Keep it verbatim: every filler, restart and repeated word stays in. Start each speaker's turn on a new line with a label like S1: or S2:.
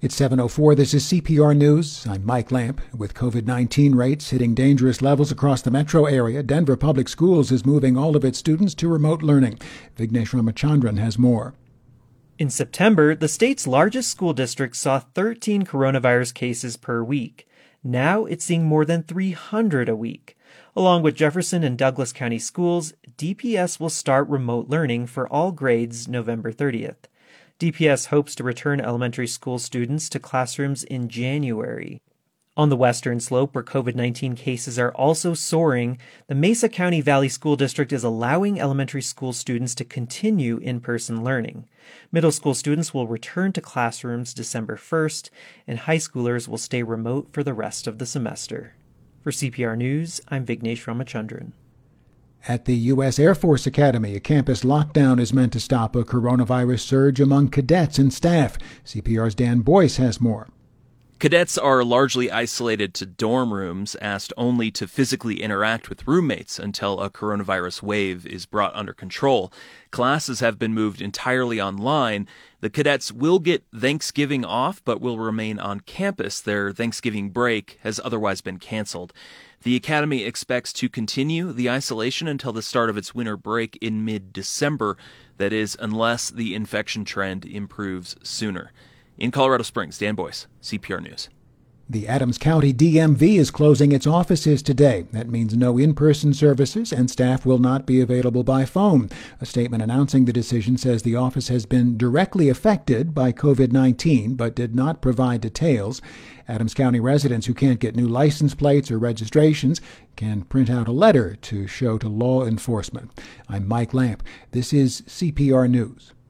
S1: It's seven oh four. This is C P R News. I'm Mike Lamp. With COVID nineteen rates hitting dangerous levels across the metro area, Denver Public Schools is moving all of its students to remote learning. Vignesh Ramachandran has more.
S2: In September, the state's largest school district saw thirteen coronavirus cases per week. Now it's seeing more than three hundred a week. Along with Jefferson and Douglas County schools, D P S will start remote learning for all grades November thirtieth. D P S hopes to return elementary school students to classrooms in January. On the western slope, where COVID nineteen cases are also soaring, the Mesa County Valley School District is allowing elementary school students to continue in-person learning. Middle school students will return to classrooms December first, and high schoolers will stay remote for the rest of the semester. For C P R News, I'm Vignesh Ramachandran.
S1: At the U S Air Force Academy, a campus lockdown is meant to stop a coronavirus surge among cadets and staff. C P R's Dan Boyce has more.
S3: Cadets are largely isolated to dorm rooms, asked only to physically interact with roommates until a coronavirus wave is brought under control. Classes have been moved entirely online. The cadets will get Thanksgiving off, but will remain on campus. Their Thanksgiving break has otherwise been canceled. The academy expects to continue the isolation until the start of its winter break in mid-December. That is, unless the infection trend improves sooner. In Colorado Springs, Dan Boyce, C P R News.
S1: The Adams County D M V is closing its offices today. That means no in-person services, and staff will not be available by phone. A statement announcing the decision says the office has been directly affected by COVID nineteen, but did not provide details. Adams County residents who can't get new license plates or registrations can print out a letter to show to law enforcement. I'm Mike Lamp. This is C P R News.